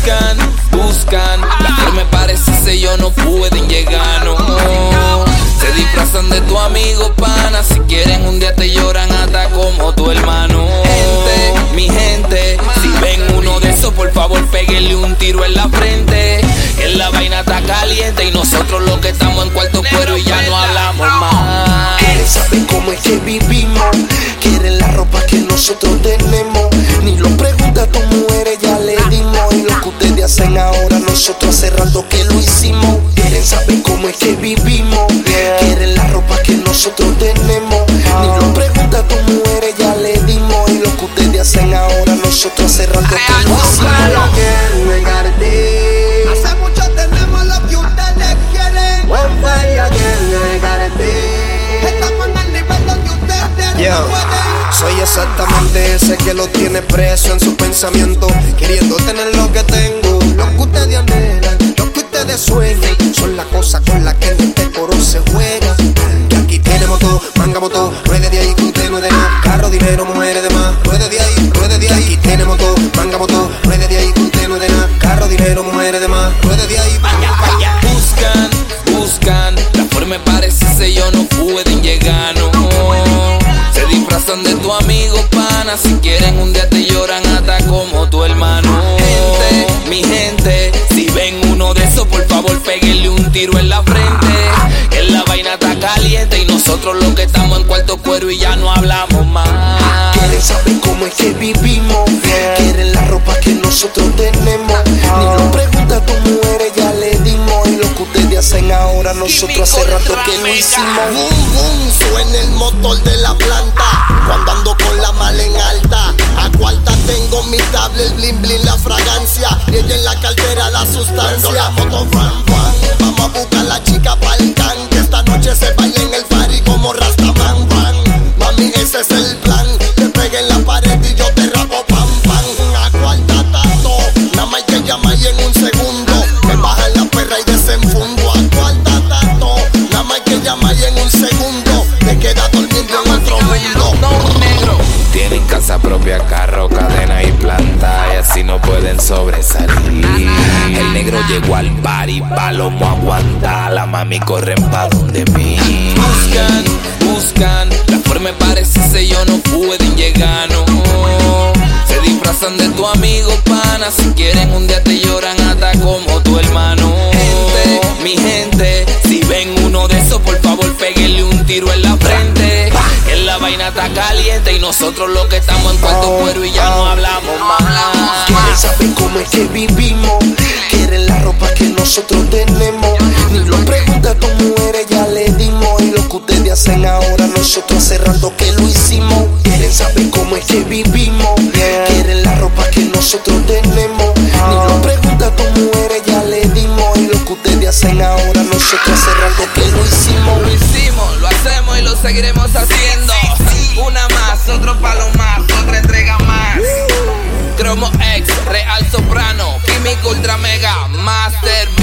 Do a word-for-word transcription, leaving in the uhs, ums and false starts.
Buscan, buscan la forma para ese sello, no pueden llegar, no. Se disfrazan de tu amigo, pana. Si quieren un día te lloran hasta como tu hermano. Gente, mi gente, si ven uno de esos, por favor péguenle un tiro en la frente. Que la vaina está caliente y nosotros los que estamos en cuarto cuero y ya no hablamos más. Quieren saber cómo es que vivimos, quieren la ropa que nosotros tenemos. Ni lo pregunta a tu mujer, ya le dimos. Y lo que ustedes hacen ahora, nosotros hace rato que lo hicimos. Quieren saber cómo es que vivimos, quieren la ropa que nosotros tenemos. Ni lo pregunta a tu mujer, ya le dimos. Y lo que ustedes hacen ahora, nosotros hace rato que lo hicimos. Hace mucho tenemos lo que ustedes quieren. Estamos en el nivel donde ustedes yeah. no pueden. Soy exactamente ese que lo tiene preso en su pensamiento, queriendo tener lo que tengo. Lo que ustedes anhelan, lo que ustedes sueñan, son las cosas con las que en este coro se juega. Que aquí tenemos todo, mangamos todo, ruede de ahí que usted no es de nada. Carro, dinero, mujeres, demás, ruede de ahí, ruede de ahí. Que aquí tenemos todo, mangamos todo, ruede de ahí que usted no es de nada. Carro, dinero, mujeres, demás, ruede de ahí. Vaya, vaya. Buscan, buscan la forma para ese sello, no pueden llegar, no. Se disfrazan de tu amigo, pana. Si quieren un día te lloran hasta como tu hermano. Gente, mi gente, si ven uno de esos, por favor péguenle un tiro en la frente. Que la vaina está caliente y nosotros los que estamos en cuarto cuero y ya no hablamos más. Quieren saber cómo es que vivimos, quieren la ropa que nosotros tenemos. Ni lo pregunta a tu mujer, ya le dimos. Y lo que ustedes hacen ahora, nosotros hace rato que lo hicimos. Boom, boom, suena el motor de la planta. Cuando ando con la mala en alta, a cuarta tengo mi tablet, el blin blin, la fragancia. Y ella en la cartera la sustancia. La moto fan fan, vamos a buscar la chica pa'l can. Que esta noche se baila en el party como Rastaman pan. Mami, ese es el plan. Te pegué en la pared y yo te rapo pam pam. A cuarta tato, nada más hay que llamar y en un segundo me bajan la perra y desenfundo. A cuarta tato, nada más hay que llamar y en un segundo te quedas durmiendo en otro mundo. Tienen casa propia, carro, cadena y planta, y así no pueden sobresalir. El negro llegó al party, palomo aguanta, la mami corren pa' donde mí. Buscan, buscan la forma para ese sello, no pueden llegar, no. Se disfrazan de tu amigo, pana. Si quieren un día te lloran hasta como tu hermano. Gente, mi gente, si ven uno de esos, por favor péguenle un tiro en la frente. Que la vaina está caliente y nosotros los que estamos en cuarto cuero y ya no hablamos más. Quieren saber cómo es que vivimos, quieren la ropa que nosotros tenemos. Ni lo pregunta a tu mujer, ya le dimos. Y lo que ustedes hacen ahora, nosotros hace rato que lo hicimos. Quieren saber cómo es que vivimos, quieren la ropa que nosotros tenemos. Ni lo pregunta a tu mujer, ya le dimos. Y lo que ustedes hacen ahora, nosotros hace rato que lo hicimos. Lo hicimos, lo hacemos y lo seguiremos haciendo. Una más, otro palo más, otra entrega más. Cromo X, Real Soprano, Químico Ultra Mega, Master